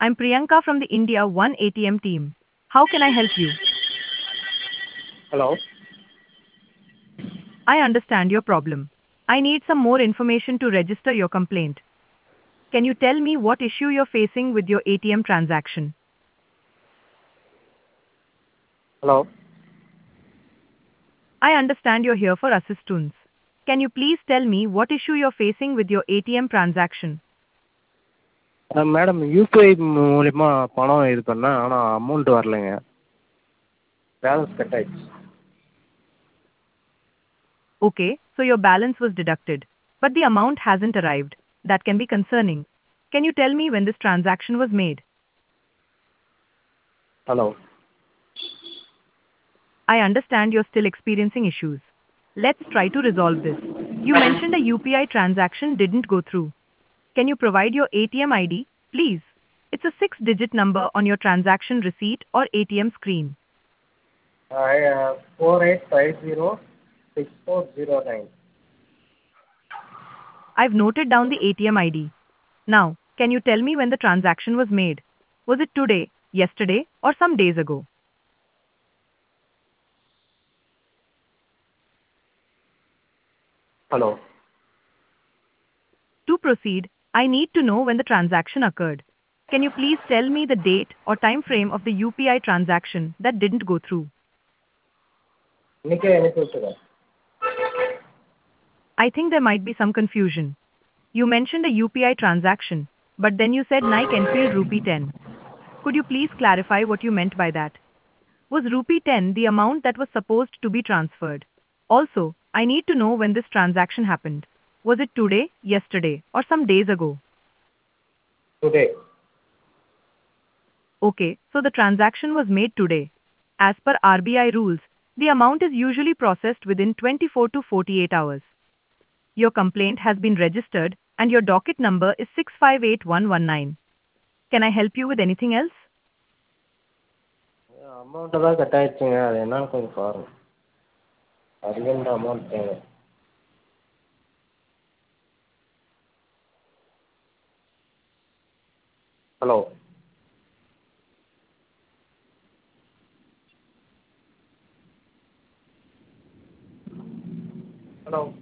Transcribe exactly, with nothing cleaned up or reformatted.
I'm Priyanka from the India One A T M team. How can I help you? Hello. I understand your problem. I need some more information to register your complaint. Can you tell me what issue you're facing with your A T M transaction? Hello. I understand you're here for assistance. Can you please tell me what issue you're facing with your A T M transaction? Madam UPI மூலிமா பணம் இது பண்ணேன் ஆனால் amount வரலைங்க. Balance cut ஆயிடுச்சு. Okay, so your balance was deducted, but the amount hasn't arrived. That can be concerning. Can you tell me when this transaction was made? Hello. I understand you're still experiencing issues. Let's try to resolve this. You mentioned a U P I transaction didn't go through. Can you provide your A T M I D, please? It's a six-digit number on your transaction receipt or A T M screen. Four eight five zero six four zero nine. I've noted down the A T M I D. Now, can you tell me when the transaction was made? Was it today, yesterday, or some days ago? Hello. To proceed, I need to know when the transaction occurred. Can you please tell me the date or time frame of the U P I transaction that didn't go through? இன்னைக்கே அனுப்பி விட்டுருக்கேன். I think there might be some confusion. You mentioned a U P I transaction, but then you said Nike Enfield rupee ten. Could you please clarify what you meant by that? Was rupee ten the amount that was supposed to be transferred? Also, I need to know when this transaction happened. Was it today, yesterday, or some days ago? Today. Okay, so the transaction was made today. As per R B I rules, the amount is usually processed within twenty-four to forty-eight hours. Your complaint has been registered and your docket number is six five eight one one nine. Can I help you with anything else? Amount தான் cut ஆயிடுச்சுங்க. அது என்னன்னு கொஞ்சம் பாருங்க. Urgent amount தேவை. Hello. Hello.